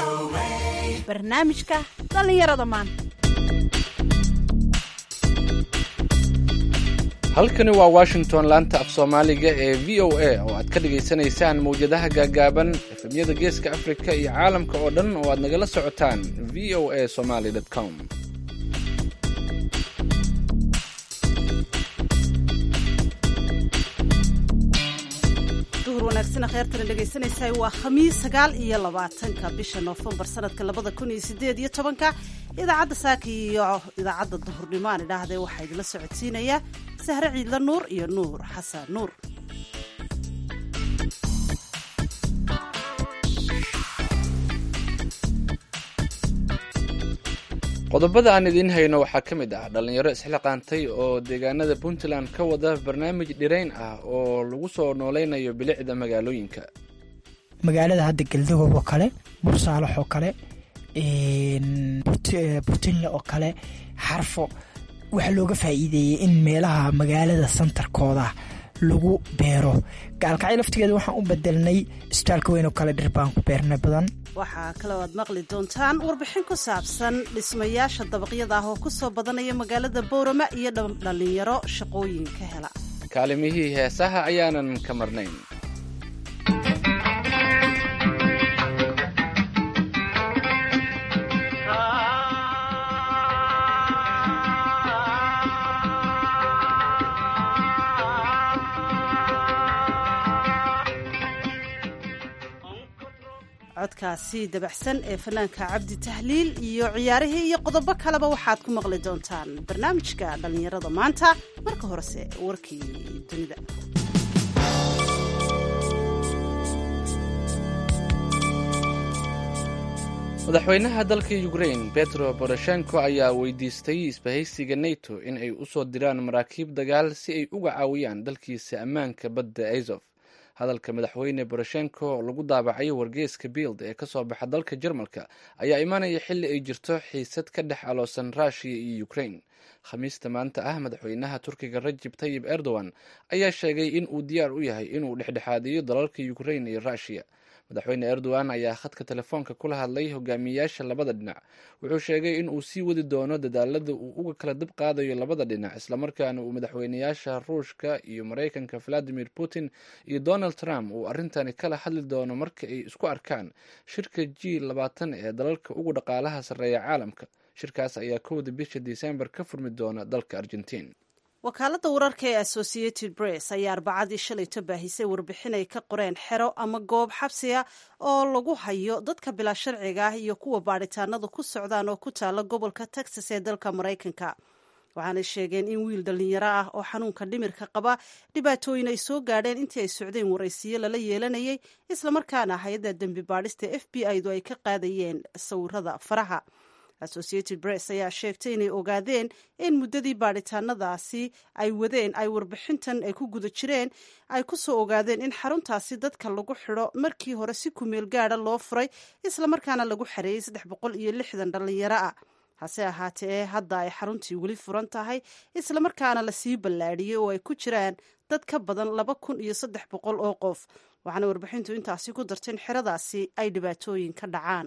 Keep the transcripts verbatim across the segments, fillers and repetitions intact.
barnaamijka dhallinyarada maanta. halkani waa washington, laanta af soomaaliga ee v o a oo aad ka dhagaysanaysaan mawjadaha gaagaaban efemyada geeska afrika iyo caalamka oo dhan oo aad nagala socotaan v o a somaly dot com. duhur wanaagsan kheyrtana dhegaysanaysaa waa khamiis sagaal iyo labaatanka bisha noofembar sanadka labada kun iyo sideed iyo tobanka. idaacadda saaka iyo idaacadda duhurnimo aan idhaahdee waxaa idinla socodsiinayaa sahre ciidla nuur iyo nuur xasan nuur. qodobada aan idiin hayno waxaa ka mid ah dhallinyaro isxilqaantay oo deegaanada puntland ka wada barnaamij dhirayn ah oo lagu soo nooleynayo bilicda magaalooyinka. magaalada hadda galdagob oo kale, bursaalax oo kale, burtinle oo kale, xarfo waxaa looga faa'iideeyey in meelaha magaalada santarkooda lagu beero. gaalkacyo laftigeeda waxaan u bedelnay isbitaalka weyn oo kale dhir baan ku beernay badan. waxaa kaloo aad maqli doontaan warbixin ku saabsan dhismayaasha dabaqyada ah oo ku soo badanaya magaalada boorama iyo dhallinyaro shaqooyin ka hela. kaalimihii heesaha ayaanan ka marnayn. codkaasi dabaxsan ee fanaanka cabdi tahliil iyo ciyaarihii iyo qodobo kaleba waxaad ku maqli doontaan barnaamijka dhallinyarada maanta. marka horese warkii dunida. madaxweynaha dalka ukrain petro poroshenko ayaa weydiistay isbahaysiga nato in ay u soo diraan maraakiib dagaal si ay uga caawiyaan dalkiisa ammaanka badda azof. hadalka madaxweyne poroshenko oo lagu daabacay wargeeska bild ee kasoo baxa dalka jarmalka ayaa imaanaya xilli ay jirto xiisad ka dhex aloosan ruushiya iyo ukrain. khamiista maanta ah madaxweynaha turkiga rajib tayib erdogan ayaa sheegay in uu diyaar u yahay inuu dhexdhexaadiyo dalalka ukrain iyo ruushiya. madaxweyne erdogan ayaa khadka telefoonka kula hadlay hogaamiyayaasha labada dhinac. wuxuu sheegay in uu sii wadi doono dadaalada uu uga kala dib qaadayo labada dhinac, islamarkaana uu madaxweynayaasha ruushka iyo maraykanka valadimir putin iyo donald trump uu arrintani kala hadli doono marka ay isku arkaan shirka g labaatan ee dalalka ugu dhaqaalaha sarreeya caalamka. shirkaas ayaa kowda bisha disembar ka furmi doona dalka argentiin. wakaaladda wararka ee associated press ayaa arbacadii shalayto baahisay warbixin ay ka qoreen xero ama goob xabsiga oo lagu hayo dadka bilaa sharciga ah iyo kuwa baadhitaanadu ku socdaan oo ku taala gobolka texas ee dalka maraykanka. waxaanay sheegeen in wiil dhallinyaro ah oo xanuunka dhimirka qaba dhibaatooyin ay soo gaadheen intii ay socdeen waraysiyo lala yeelanayay, islamarkaana hay-adda dembi baadhista f b i du ay ka qaadayeen sawirada faraha. associated press ayaa sheegtay inay ogaadeen in muddadii baadhitaanadaasi ay wadeen ay warbixintan ay ku guda jireen ay ku soo ogaadeen in xaruntaasi dadka lagu xidho markii hore si kumeel gaada loo furay, islamarkaana lagu xareeyey saddex boqol iyo lixdan dhallinyaro ah. hase ahaatee hadda ay xaruntii weli furan tahay, islamarkaana lasii ballaadhiyey oo ay ku jiraan dad ka badan laba kun iyo saddex boqol oo qof. waxaana warbixintu intaasi ku dartay in xeradaasi ay dhibaatooyin ka dhacaan.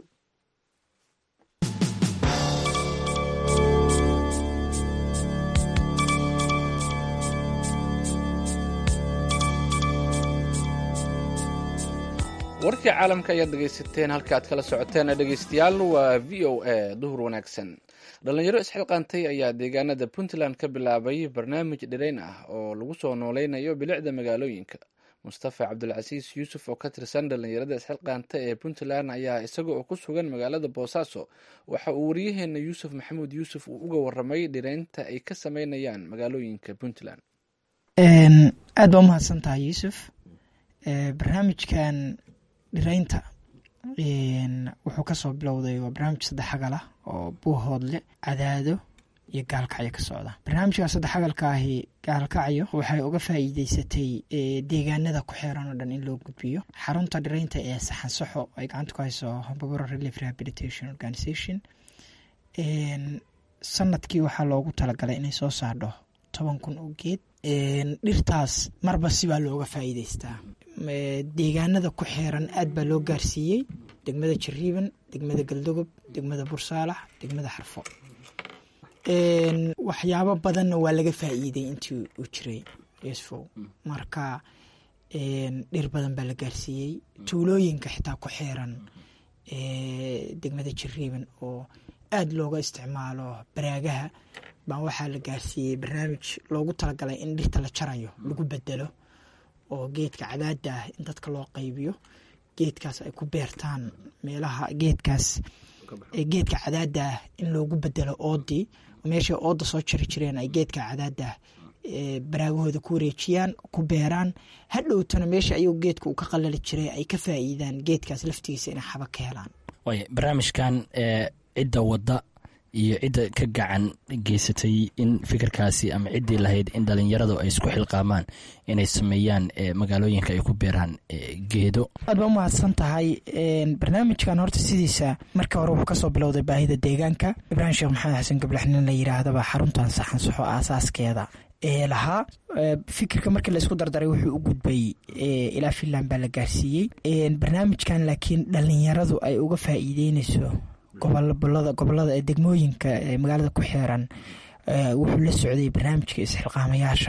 warkii caalamka ayaad dhegaysateen. halka aad kala socoteen dhegaystayaal waa v o a. duhur wanaagsan. dhallinyaro isxilqaantay ayaa deegaanada puntland ka bilaabay barnaamij dhirayn ah oo lagu soo nooleynayo bilicda magaalooyinka. mustafa cabdulcasiis yuusuf oo ka tirsan dhallinyarada isxilqaanta ee puntland ayaa isaga oo ku sugan magaalada boosaaso waxa uu wariyaheena yuusuf maxamuud yuusuf uu uga waramay dhiraynta ay ka sameynayaan magaalooyinka puntland. aad baa umahadsan tahay yuusuf. barnaamijkan dhiraynta wuxuu kasoo bilowday waa barnaamij saddex xagal ah oo buuhoodle, cadaado iyo gaalkacyo ka socda. barnaamijkaas saddex xagalka ahi gaalkacyo waxay uga faa'iideysatay deegaanada ku xeeran oo dhan in loo gudbiyo. xarunta dhiraynta ee saxansaxo ay gacanta ku hayso Hambabaro Relief Rehabilitation Organisation sanadkii waxaa loogu talagalay inay soo saardho toban kun oo geed. dhirtaas marba sibaa looga faa'iideystaa. deegaanada ku xeeran aad baa loo gaarsiiyey. degmada Jariiban, degmada Galdogob, degmada Bursaalax, degmada Xarfo. waxyaabo badanna waa laga faa'iiday intii uu jiray Yusuf. Marka dhir badan baa la gaarsiiyey, tuulooyinka xitaa ku xeeran degmada Jariiban oo aad looga isticmaalo baraagaha baan waxaa la gaarsiiyey barnaamij loogu talagalay in dhirta la jarayo lagu bedelo, oo geedka cadaada ah in dadka loo qaybiyo, geedkaas ay ku beertaan meelaha geedkaas geedka cadaada ah in loogu bedelo oodii, meesha ooda soo jari jireen ay geedka cadaada ah baraagahooda ku wareejiyaan, ku beeraan, hadhowtana meesha ayuu geedka uu ka qalali jiray ay ka faa'iidaan geedkaas laftigiisa inay xaba ka helaan. way barnaamijkan cidda wadda iyo cidda ka gacan geysatay in fikirkaasi ama ciddii lahayd in dhalinyaradu ay isku xilqaamaan inay sameeyaan magaalooyinka ay ku beeraan geedo. aad baa umahadsan tahay. barnaamijkan horta sidiisa marka hore wuxuu kasoo bilowday baahida deegaanka. ibraahim sheekh maxamed xasan gablaxnin la yidhaahdaba xaruntan saxan saxo aasaaskeeda ee lahaa. fikirka markii la isku dardaray wuxuu u gudbay ilaa Finland baa la gaarsiiyey. barnaamijkan laakiin dhalinyaradu ay uga faa'iideynayso gobolada gobolada ee degmooyinka ee magaalada ku xeeran wuxuu la socday barnaamijka isxilqaamayaasha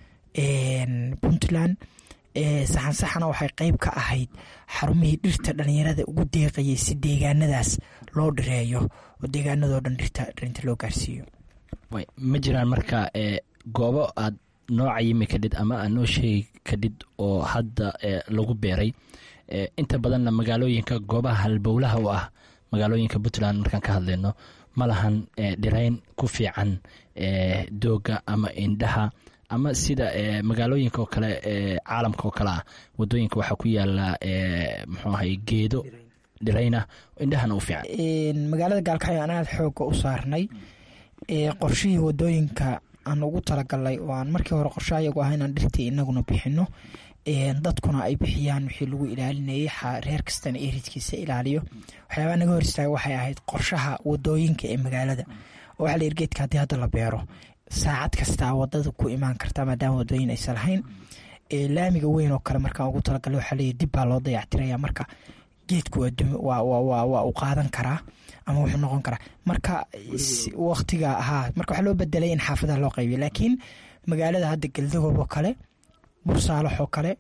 Puntland. saxan saxana waxay qayb ka ahayd xarumihii dhirta dhalinyarada ugu deeqayay si deegaanadaas loo dhireeyo oo deegaanadoo dhan dhirta dhinta loo gaarsiiyo. way ma jiraan marka goobo aad nooca yimi kadhid ama aad noo sheegi kadhid oo hadda lagu beeray inta badanna magaalooyinka goobaha halbowlaha u ah magaalooyinka Puntland markaan ka hadlayno ma lahan dhirayn ku fiican dooga ama indhaha ama sida magaalooyinka oo kale caalamka oo kale ah wadooyinka waxaa ku yaala muxuu ahay geedo dhirayna indhahana u fiican. magaalada Gaalkacyo aan aad xooga u saarnay qorshihii wadooyinka aan ugu talagalay oo aan markii hore qorshayagu ahayn aan dhirtii inaguna bixino dadkuna ay bixiyaan wixii lagu ilaalinayay reer kastana eridkiisa ilaaliyo. waxyaabaha naga hor istaagay waxay ahayd qorshaha wadooyinka ee magaalada oo waxa la yiri geedka haddii hadda la beero saacad kasta wadada ku imaan karta maadaama wadooyin aysan lahayn. laamiga weyn oo kale markaan ugu talagalay waxaa la yiri dib baa loo dayactiraya, marka geedku waa waa waa u qaadan karaa ama wuxuu noqon karaa marka waqtiga ahaa marka waxaa loo bedelay in xaafadaha loo qaybiyo. laakiin magaalada hadda Galdogob oo kale, Bursaalax oo kale,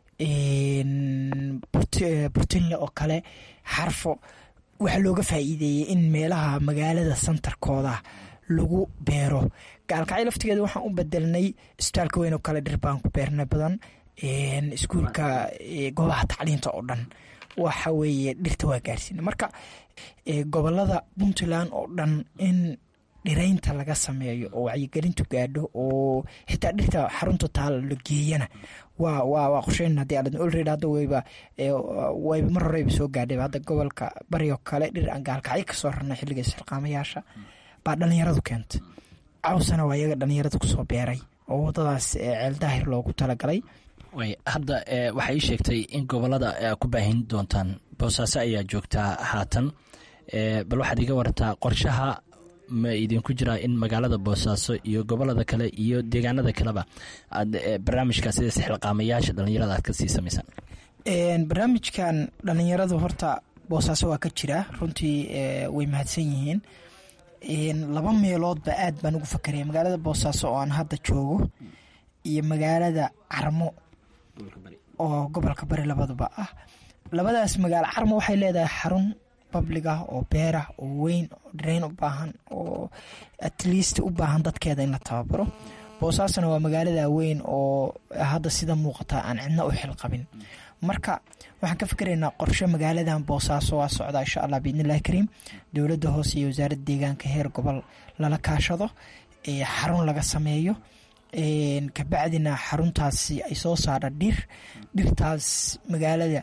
Burtinle oo kale, Xarfo waxaa looga faa'iideeyey in meelaha magaalada santarkooda lagu beero. Gaalkacyo laftigeeda waxaan u bedelnay isbitaalka weyn oo kale dhir baan ku beernay badan, iskuulka goobaha tacliinta oo dhan waxa weeye dhirta waa gaarsiina. marka gobolada Puntland oo dhan in dhiraynta laga sameeyo oo wacyigelintu gaadho oo xitaa dhirta xarunta taal la geeyana waa waa waa qorsheyn haddii aad already hadda wayba wayba mar horeyba soo gaadhay. hadda gobolka bari oo kale dhir aan Gaalkacyo kasoo rarnay xilliga isxilqaamayaasha baa dhalinyaradu keentay. cawsana waa iyaga dhalinyaradu kusoo beeray oo wadadaas ceel daahir loogu talagalay. way hadda waxay sheegtay in gobolada ku baahin doontaan Boosaaso ayaa joogtaa haatan, bal waxaad iga wartaa qorshaha ma idinku jiraa in magaalada Boosaaso iyo gobolada kale iyo deegaanada kaleba aad barnaamijkaas sida isxilqaamayaasha dhalinyarada aad ka sii samaysaan? barnaamijkan dhalinyaradu horta Boosaaso waa ka jira runtii way mahadsan yihiin. laba meeloodba aad baan ugu fakaraya, magaalada Boosaaso oo aan hadda joogo iyo magaalada Carmo oo gobolka bari labaduba ah. labadaas magaalo Carmo waxay leedahay xarun public ah oo beer ah oo weyn oo dhirayn u baahan oo at least u baahan dadkeeda in la tababaro. Boosaasona waa magaalada weyn oo hadda sida muuqata aan cidna u xilqabin. marka waxaan ka fikiraynaa qorshe magaaladan Boosaaso waa socda insha Allah biidnillaahi kariim. dowladda hoose iyo wasaaradda deegaanka heer gobol lala kaashado ee xarun laga sameeyo, kabacdina xaruntaasi ay soo saara dhir dhirtaas magaalada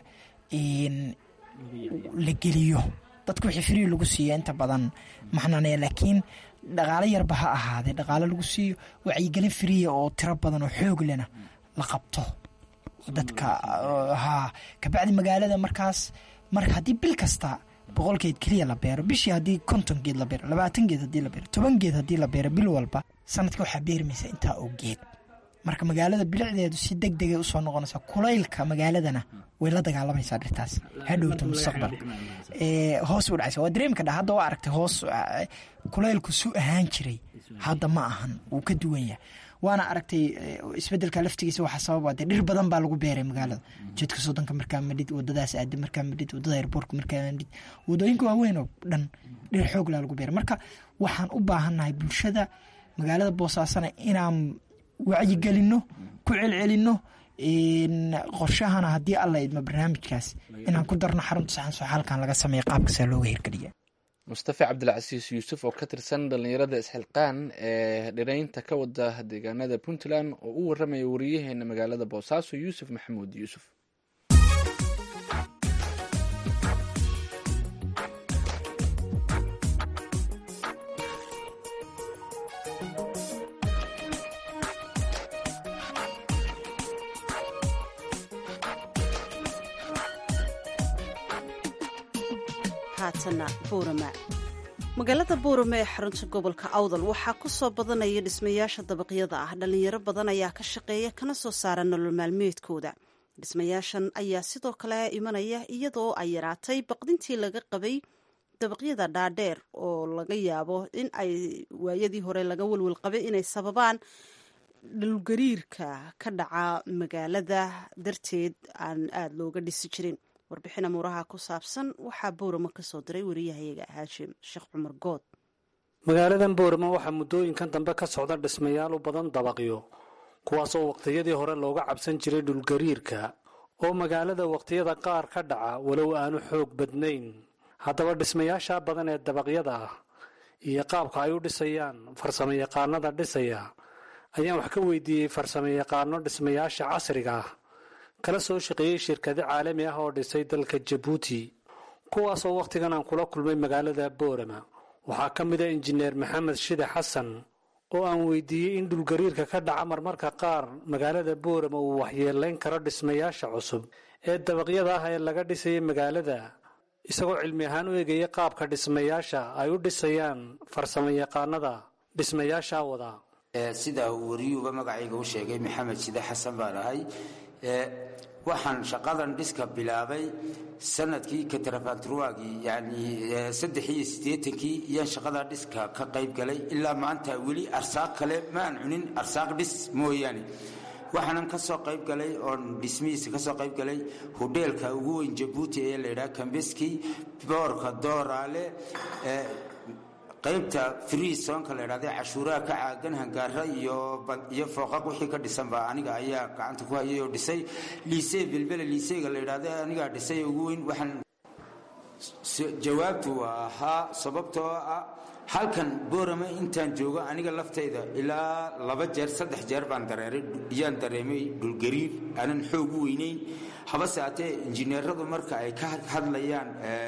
la geliyo. dadku wixii free lagu siiyo inta badan maxnaanaya, laakiin dhaqaale yarba ha ahaadee dhaqaale lagu siiyo wacyigelin free oo tiro badan oo xoog lena la qabto dadka. ha kabacdi magaalada markaas marka haddii bil kasta boqol geed keliya la beero, bishii haddii konton geed la beero, labaatan geed haddii la beero, toban geed haddii la beero bil walba, sanadka waxaa beermaysa intaa oo geed marka magaalada bilicdeedu si deg degay usoo noqonaysa. kulaylka magaaladana way la dagaalamaysaa dhirtaas hadhowta mustaqbal hoos u dhacaysa. waa dareemka dha hadda waa aragtay hoos kulaylku su ahaan jiray hadda ma ahan, wuu ka duwan yahay. waana aragtay isbedelka laftigiisa waxaa sababa dee dhir badan baa lagu beeray magaalada. jeedka soddonka markaa madhid, wadadaas aada markaa madhid, wadada airboortka markaa madhid, wadooyinka waaweyn oo dhan dhir xooglaa lagu beeray. marka waxaan u baahannahay bulshada magaalada Boosaasana inaan wacyigelino, ku celcelino qorshahana haddii alla idmo barnaamijkaas inaan ku darno xarunta saxan sooxaalkan laga sameeya qaabkasaa looga hirgeliya. mustafa cabdilcasiis yuusuf oo ka tirsan dhallinyarada isxilqaan ee dhiraynta ka wada deegaanada puntland oo u waramaya wariyaheena magaalada boosaaso yuusuf maxamuud yuusuf. magaalada buurame ee xarunta gobolka awdal waxaa ku soo badanaya dhismayaasha dabaqyada ah. dhalinyaro badan ayaa ka shaqeeya kana soo saara nolol maalmeedkooda. dhismayaashan ayaa sidoo kale imanaya iyadoo ay yaraatay baqdintii laga qabay dabaqyada dhaadheer oo laga yaabo in ay waayadii hore laga welwel qabay inay sababaan dhulgariirka ka dhaca magaalada darteed aan aada looga dhisi jirin. warbixin amuuraha ku saabsan waxaa boorama ka soo diray wariyahayaga haashim sheekh cumar good. magaaladan boorama waxaa muddooyinkan dambe ka socda dhismayaal u badan dabaqyo, kuwaasoo waqtiyadii hore looga cabsan jiray dhulgariirka oo magaalada waqtiyada qaar ka dhaca walow aanu xoog badnayn. haddaba dhismayaasha badan ee dabaqyada ah iyo qaabka ay u dhisayaan farsamo yaqaanada dhisaya ayaan wax ka weydiiyey farsamo yaqaano dhismayaasha casriga ah kala soo shaqeeyey shirkado caalami ah oo dhisay dalka Jabuuti, kuwaasoo wakhtigan aan kula kulmay magaalada Boorama. waxaa ka mid ah injineer maxamed shide xasan oo aan weydiiyey in dhulgariirka ka dhaca marmarka qaar magaalada Boorama uu waxyeelayn karo dhismayaasha cusub ee dabaqyada ah ee laga dhisayay magaalada, isagoo cilmi ahaan u eegaya qaabka dhismayaasha ay u dhisayaan farsamo yaqaanada dhismayaasha wada. sida uu wariyuuba magacayga u sheegay maxamed shide xasan baan ahay. waxaan shaqadan dhiska bilaabay sanadkii katrafanturwaagii yani saddex iyo siddeetankii iyaan shaqada dhiska ka qayb galay ilaa maanta weli arsaaq kale ma aan cunin, arsaaq dhis mooyaane. waxaanan ka soo qayb galay oon dhismihiisa ka soo qayb galay hodheelka ugu weyn Jabuuti ee la yidhaha Kambeski, boorka Dooraale, qaybta freesonka la yidhahda cashuuraha ka caagan hangaara iyo iyo fooqaq wixii ka dhisan baa aniga ayaa gacanta ku hayay oo dhisay. liisee bilbele liiseega la yidhahda anigaa dhisay ugu weyn. waxaan jawaabtu waa ahaa sababtoo ah halkan Boorama intaan joogo aniga laftayda ilaa laba jeer saddex jeer baan dareeray iyaan dareemay dhulgariir aanan xoog u weynayn. habase haatee injineeradu marka ay ka hadlayaan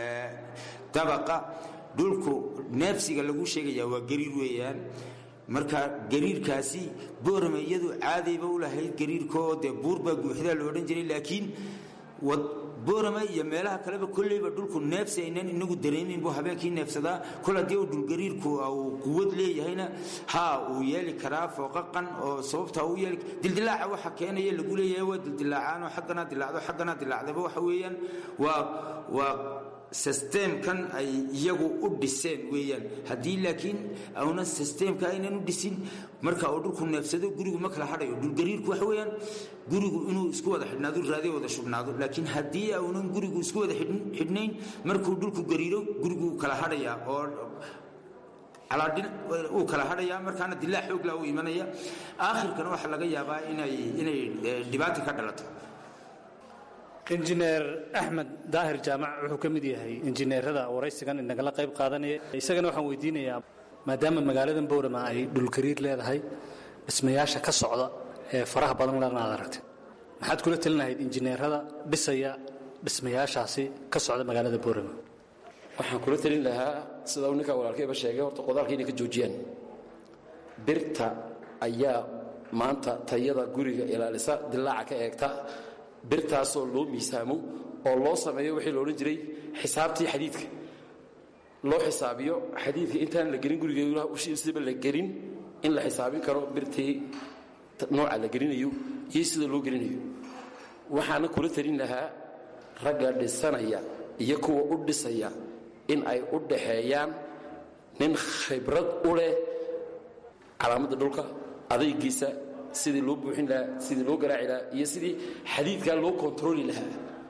dabaqa dhulku neefsiga lagu sheegayaa waa gariir weeyaan. marka gariirkaasi Boorama iyadu caadayba u lahayd gariirkoo dee buurbaa guuxdaa la odhan jiray, laakiin Boorama iyo meelaha kaleba kolleyba dhulku neefsi aynan inagu dareemin buu habeenkii neefsadaa. kol haddii uu dhulgariirku uu quwad leeyahayna haa uu yeeli karaa fooqaqan oo sababta uu yeeli dildilaaca waxa keenaya lagu leeyahay waa dildilaacaan oo xaggana dilaacdo xaggana dilaacdaba waxa weeyaan waa waa systemkan ay iyagu u dhiseen weeyaan. haddii laakiin awna systemka aynan u dhisin marka uu dhulku neefsado gurigu ma kala hadhayo. dhulgariirku waxa weeyaan gurigu inuu isku wada xidhnaado raadiyo wada shubnaado, laakiin haddii awnan gurigu isku wada xidhnayn markuu dhulku gariiro gurigu kala hadhayaa oo calaadhin uu kala hadhayaa, markaana dilaac xoog laa u imanaya. aakhirkana waxaa laga yaabaa inay inay dhibaato ka dhalato. injineer axmed daahir jaamac wuxuu ka mid yahay injineerada waraysigan inagala qayb qaadanaya. isagana waxaan weydiinayaa maadaama magaaladan Boorama ay dhulgariir leedahay dhismayaasha ka socda ee faraha badan lana aad aragtay, maxaad kula talinahayd injineerada dhisaya dhismayaashaasi ka socda magaalada Boorama? waxaan kula talin lahaa sida uu ninka walaalkayba sheegay, horta qodaalka inay ka joojiyaan. birta ayaa maanta tayada guriga ilaalisa, dilaaca ka eegta, birtaasoo loo miisaamo oo loo sameeyo wixii la odhan jiray xisaabtii xadiidka, loo xisaabiyo xadiidka intaan la gelin gurigeeda ushiisiba la gelin in la xisaabin karo birtii nooca la gelinayo iyo sida loo gelinayo waxaana kula talin lahaa ragga dhisanaya iyo kuwa u dhisaya in ay u dhaxeeyaan nin khibrad u leh calaamadda dhulka adaygiisa sidii loo buuxin lahaa sidii loo garaaci lahaa iyo sidii xadiidkaa loo kontrooli lahaa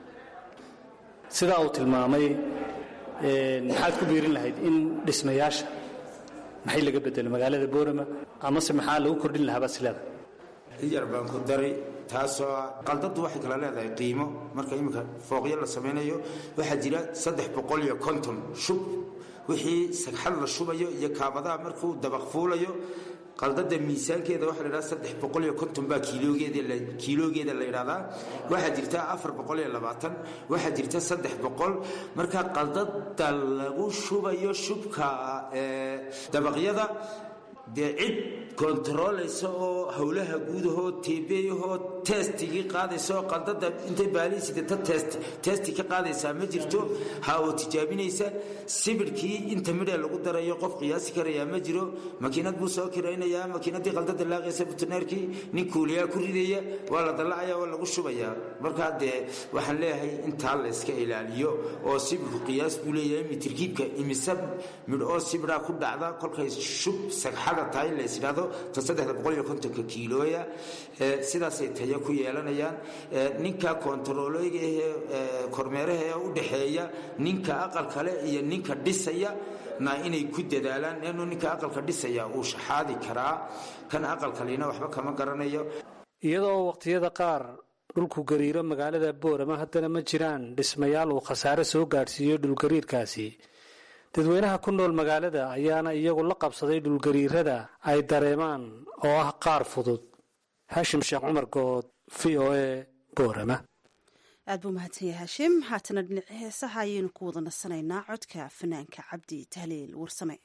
sidaa uu tilmaamay maxaad ku biirin lahayd in dhismayaasha maxay laga bedelo magaalada boorama amase maxaa lagu kordhin lahaa basilada yar baan ku daray taasoo qaldadu waxay kala leedahay qiimo marka iminka fooqyo la samaynayo waxaa jira saddex boqol iyo konton shub wixii sagxad la shubayo iyo kaabadaha markuu dabaq fuulayo qaldada miisaankeeda waxa la yidhahdaa saddex boqol iyo konton baa kiiloogeeda kiiloogeeda la yidhahdaa waxaa jirta afar boqol iyo labaatan waxaa jirta saddex boqol marka qaldada lagu shubayo shubka dabaqyada dee cid kontarooleysa oo howlaha guudahoo teebeeyahoo testigii qaadaysa oo qaldada intay baalihiisidata test testi ka qaadaysaa ma jirto ha oo tijaabinaysa sibirkii inta midhee lagu darayo qof qiyaasi karayaa ma jiro makiinad buu soo kiraynayaa makiinadii qaldada laaqaysa butuneerkii nin kuuliyaa ku ridaya waa la dallacaya waa lagu shubayaa markaa dee waxaan leeyahay intaa la iska ilaaliyo oo sibirku qiyaas buu leeyahay mitirkiibka imise midh oo sibiraa ku dhacda kolkay shub sagxada tahay la isdhaado ta saddex boqol iyo konton kiilooya sidaasay tayo ku yeelanayaan ninka kontarooleyga ee kormeeraha ee u dhaxeeya ninka aqal kale iyo ninka dhisaya na inay ku dadaalaan inuu ninka aqalka dhisaya uu shaxaadi karaa kan aqal kalena waxba kama garanayo iyadoo waqtiyada qaar dhulku gariiro magaalada boorama haddana ma jiraan dhismayaal uu khasaare soo gaadhsiiyo dhulgariirkaasi dadweynaha ku nool magaalada ayaana iyagu la qabsaday dhulgariirada ay dareemaan oo ah qaar fudud haashim sheekh cumar good v o a boorama aad buu mahadsan yahay haashim haatana dhinaci heesaha ayaynu ku wada nasanaynaa codka fanaanka cabdi tahliil warsame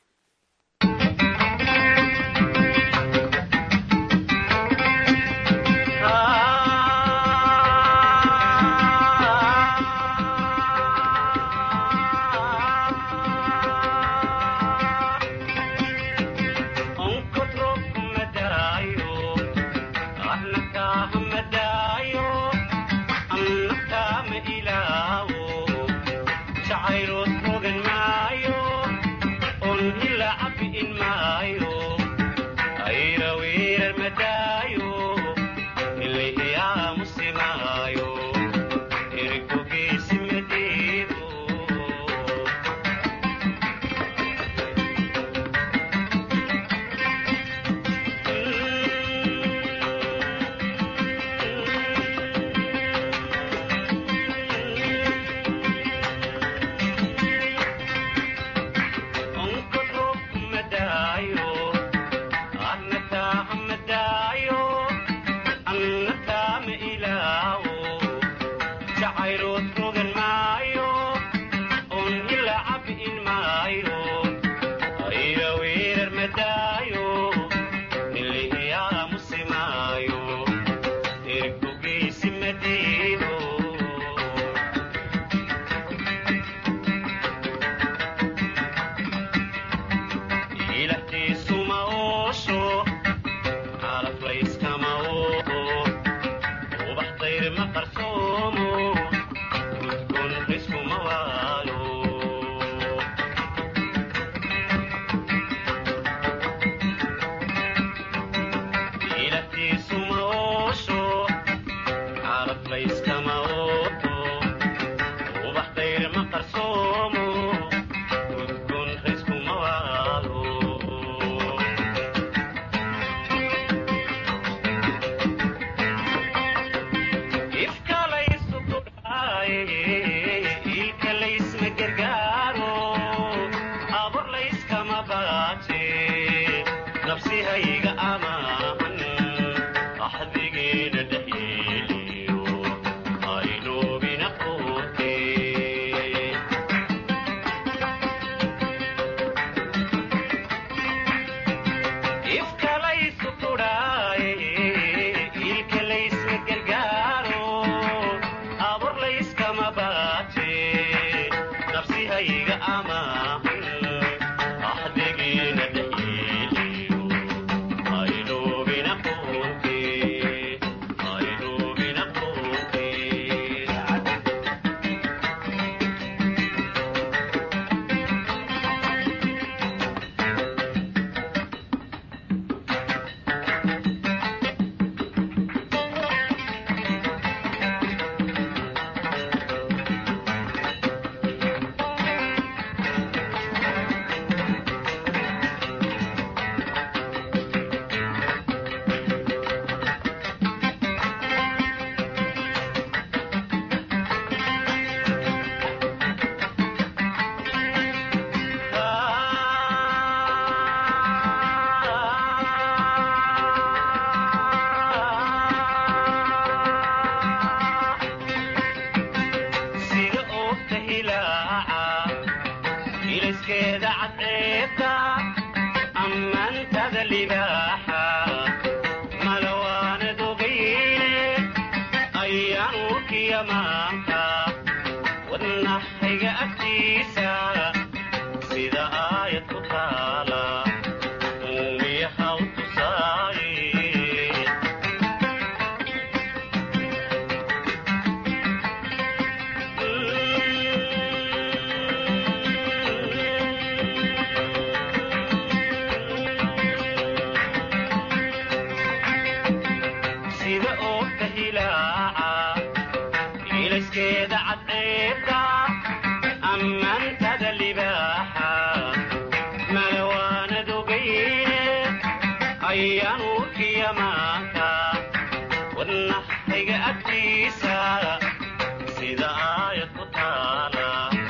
sida oo ka hilaaca ilaskeeda cadceeda ammaantada libaaxa malawaanad ogayne ayaan urkiya maanta wadnahayga agtiisa sida aayad ku taala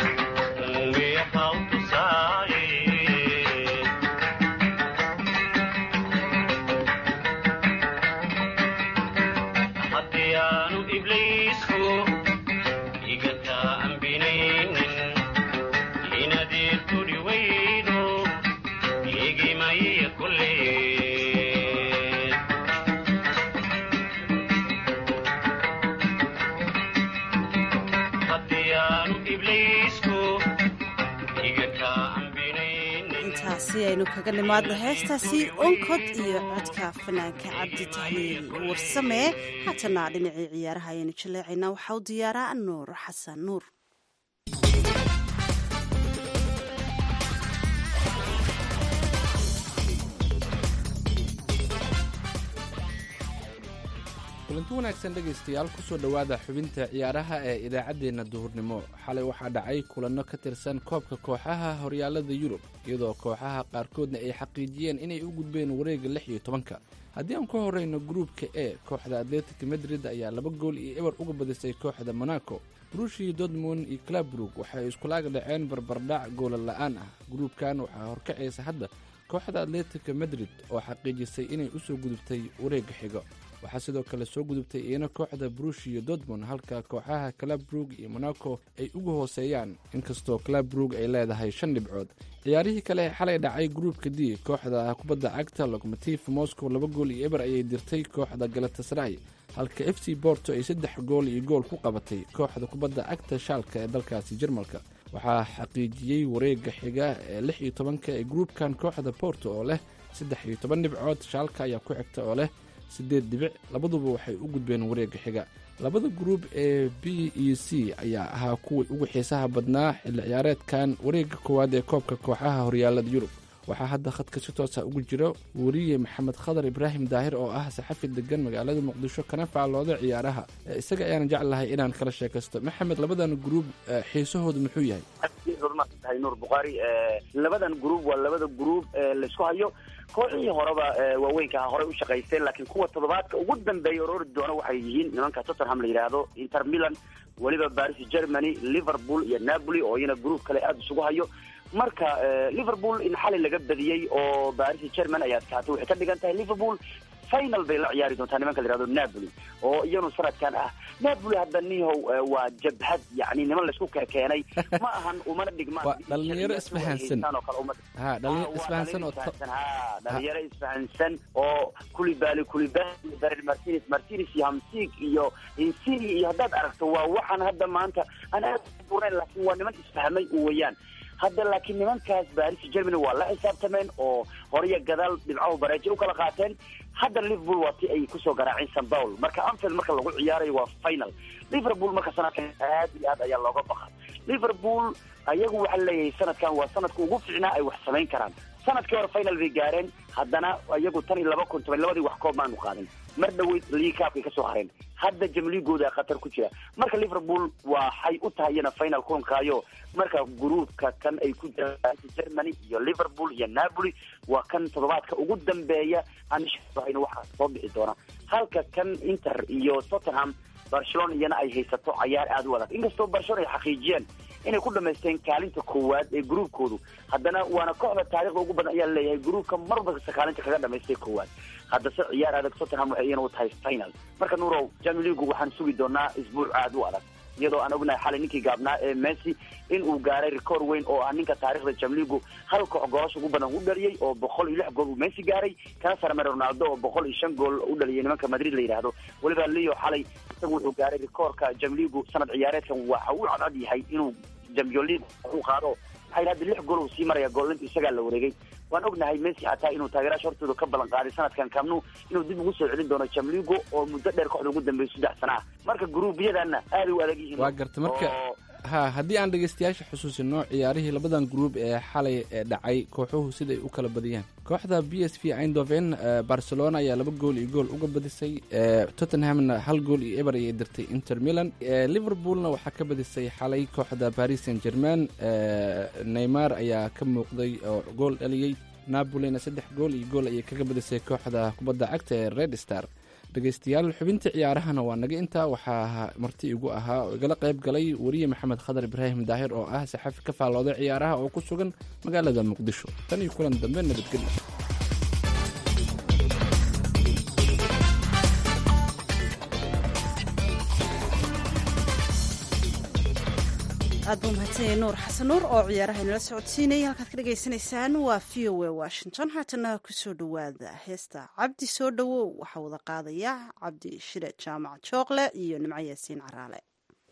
si aynu kaga nimaadno heestaasi onkod iyo codka fanaanka cabdi tahliil warsame haatana dhinacii ciyaaraha ayaynu jaleecaynaa waxaa u diyaaraa nuur xasan nuur. kulanti wanaagsan dhegaystayaal kusoo dhowaada xubinta ciyaaraha ee idaacaddeenna duhurnimo. xalay waxaa dhacay kulanno ka tirsan koobka kooxaha horyaalada yurub iyadoo kooxaha qaarkoodna ay xaqiijiyeen inay u gudbeen wareegga lix iyo tobanka. haddii aan ku horrayno gruubka e kooxda atletic madrid ayaa laba gool iyo eber uga badisay kooxda monaco. brushii dortmund iyo clabrug waxay iskulaaga dhaceen barbardhac goola la'aan ah. gruubkan waxaa horkacaysa hadda kooxda atletic madrid oo xaqiijisay inay u soo gudubtay wareegga xigo. waxaa sidoo kale soo gudubtay iyana kooxda brushii dortmund halka kooxaha clabrug iyo monaco ay uga hooseeyaan inkastoo clabrug ay leedahay shan dhibcood. ciyaarihii kale ee xalay dhacay gruubka d kooxda kubadda cagta locomotive moscow laba gool iyo eber ayay dirtay kooxda galatasaray halka f c borto ay saddex gool iyo gool ku qabatay kooxda kubadda cagta shaalka ee dalkaasi jarmalka. waxaa xaqiijiyey wareegga xiga ee lix iyo tobanka ee gruubkan kooxda borto oo leh saddex iyo toban dhibcood. shaalka ayaa ku xigta oo leh siddeed dhibic. labaduba waxay u gudbeen wareegga xiga. labada gruub ee b e c ayaa ahaa kuwii ugu xiisaha badnaa xilli ciyaareedkan wareegga koowaad ee koobka kooxaha horyaalada yurub. waxaa hadda khadka si toosa ugu jira wariye maxamed khadar ibraahim daahir oo ah saxafi degan magaalada muqdisho kana faallooda ciyaaraha. isaga ayaan jeclahay inaan kala sheekaysto. maxamed, labadan gruub xiisahoodu muxuu yahay? nuur buqaari, labadan gruub waa labada gruub laysku hayo. kooxihii horeba waaweynka horey u shaqaysteen, laakiin kuwa toddobaadka ugu dambeeya oroori doona waxay yihiin nimanka tottenham la yidhaahdo, inter milan, weliba paris germany, liverpool iyo napoli oo iyana gruub kale aada isugu hayo. marka liverpool in xalay laga badiyey oo paris german ayaa adkaatay waxay ka dhigan tahay liverpool final bay la ciyaari doontaa nimanka la yihahdo napoli oo iyanu sanadkan ah. napoli hadda nihow waa jabhad, yani niman laysku keenay ma ahan umana dhigmaan. dhalinyaro isfahansan ha dhalinyaro isfahansan oo ha dhalinyaro isfahansan oo kulibali kulibali darir martinez martinez iyo hamsig iyo insini iyo haddaad aragto waa waxaan hadda maanta aan aad u burnayn, laakiin waa niman isfahmay u weyaan hadda. laakiin nimankaas paris germany waa la xisaabtameen oo horaya gadaal dhibcahu bareejo u kala qaateen. hadda liverpool waa ti ay kusoo garaaceen san paul, marka anfield marka lagu ciyaarayo waa final. liverpool marka sanadkan aad iyo aad ayaa looga baqa. liverpool ayagu waxaa leeyahay sanadkan waa sanadka ugu fiicnaa ay wax samayn karaan. sanadkii hore final bay gaareen, haddana iyagu tan iyo laba kun toban labadii wax koob maanu qaadin. mar dhaweyd liikaabkay kasoo hareen, hadda jamligooda khatar ku jira. marka liverpool waxay u tahay iyana final kulankaayo. marka gruubka kan ay ku jiraan germany iyo liverpool iyo napoli waa kan toddobaadka ugu dambeeya aanshahayna waxaa soo bixi doona. halka kan inter iyo tottenham barcelona iyana ay haysato cayaar aada u adag. inkastoo barcelona ay xaqiijiyeen inay ku dhamaysteen kaalinta koowaad ee gruubkoodu, haddana waana kooxda taarikhda ugu badan ayaa leeyahay gruubka marbalkasta kaalinta kaga dhamaystay koowaad. haddase ciyaar adag tottenham waxay iyana u tahay final. marka nuurow Champions League waxaan sugi doonaa isbuuc aada u adag, iyadoo aan ognahay xalay ninkii gaabnaa ee Messi in uu gaaray record weyn oo ah ninka taariikhda Champions League hal koox goolasho ugu badan u dhaliyay oo boqol iyo lix gool uu Messi gaaray, kana sarmay Ronaldo oo boqol iyo shan gool u dhaliyay nimanka Madrid la yiraahdo. waliba Leo xalay isagu wuxuu gaaray recordka Champions League sanad ciyaareedkan waxa uu cadcad yahay inuu Champions League uu qaado. waxay hadda lix gool uu sii maraya goolinta isagaa la wareegay. waan ognahay Messi xataa inuu taageerayaasha hortooda ka ballan qaaday sanadkan kamnu inuu dib ugu soo celin doono Champions League oo muddo dheer kooxda ugu dambeysay saddex sano ah. marka gruubyadana aad u adag yihiin. waa garta marka ha haddii aan dhegeystayaasha xusuusino ciyaarihii labadan gruub ee xalay ee dhacay kooxuhu siday u kala badiyeen kooxda b s v eindhoven barcelona ayaa laba gool iyo gool uga badisay tottenhamna hal gool iyo eber ayay dirtay inter milan liverpoolna waxaa ka badisay xalay kooxda paris saint germain neymar ayaa ka muuqday oo gool dhaliyey napolina saddex gool iyo gool ayay kaga badisay kooxda kubadda cagta ee red star dhegeystayaal xubintii ciyaarahana waa naga intaa waxaa marti igu ahaa oo igala qayb galay wariye maxamed khadar ibraahim daahir oo ah saxafi ka faallooday ciyaaraha oo ku sugan magaalada muqdisho tan iyo kulan dambe nabadgelyo aad buu mahadsanyahay nuur xasan nuur oo ciyaaraha inala socodsiinaya halkaad ka dhagaysanaysaan waa v o a washington haatana kusoo dhowaada heesta cabdi soo dhowow waxaa wada qaadaya cabdi shire jaamac jooqle iyo nimco yaasiin caraale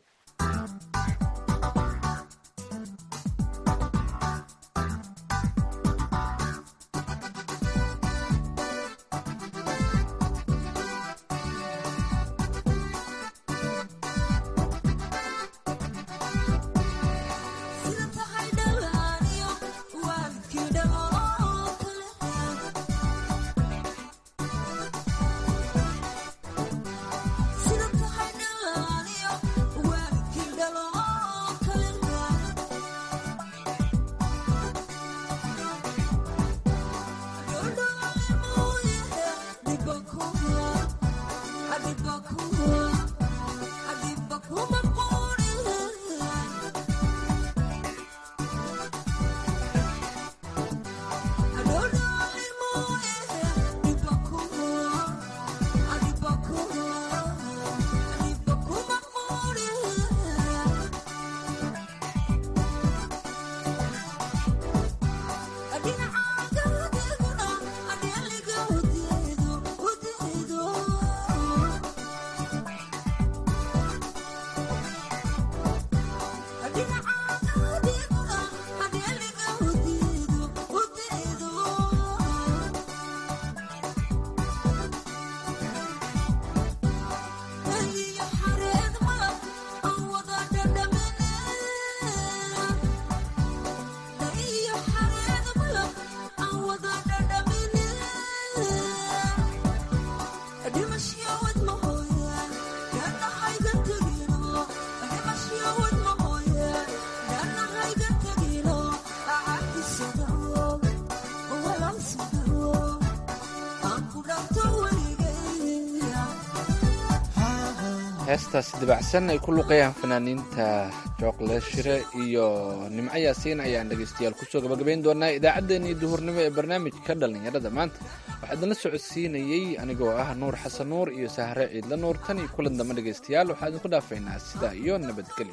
heestaas dibacsan ay ku luqayaan fanaaniinta jooqle shire iyo nimco yaasiin ayaan dhegaystayaal kusoo gabagabayn doonaa idaacaddeenii duhurnimo ee barnaamijka dhallinyarada maanta waxaa idinla socodsiinayey anigoo ah nuur xasan nuur iyo sahre ciidla nuur tan iyo kulan dambe dhegaystayaal waxaa idinku dhaafaynaa sidaa iyo nabadgelyo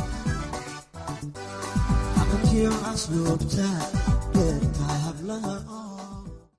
asluubta dheertahay hablaha